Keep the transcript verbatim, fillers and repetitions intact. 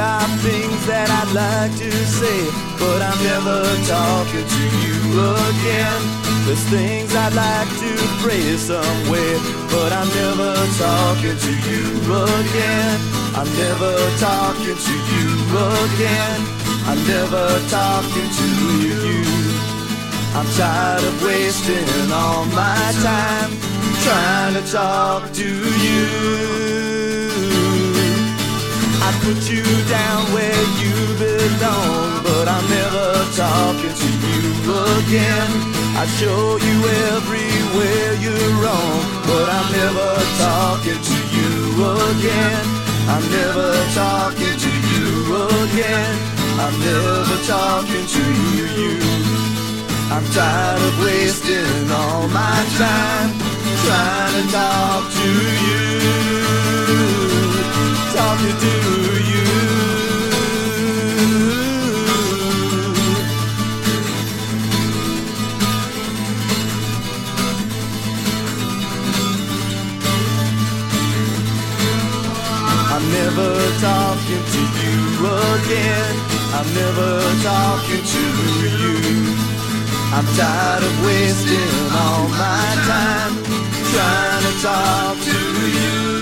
are things that I'd like to say, but I'm never talking to you again. There's things I'd like to pray somewhere, but I'm never talking to you again. I'm never talking to you again. I'm never talking to you. I'm tired of wasting all my time trying to talk to you. I put you down where you belong, but I'm never talking to you again. I show you everywhere you're wrong, but I'm never talking to you again. I'm never talking to you again. I'm never talking to you. I'm tired of wasting all my time trying to talk to you, talking to you. I'm never talking to you again. I'm never talking to you. I'm tired of wasting all my time trying to talk to you.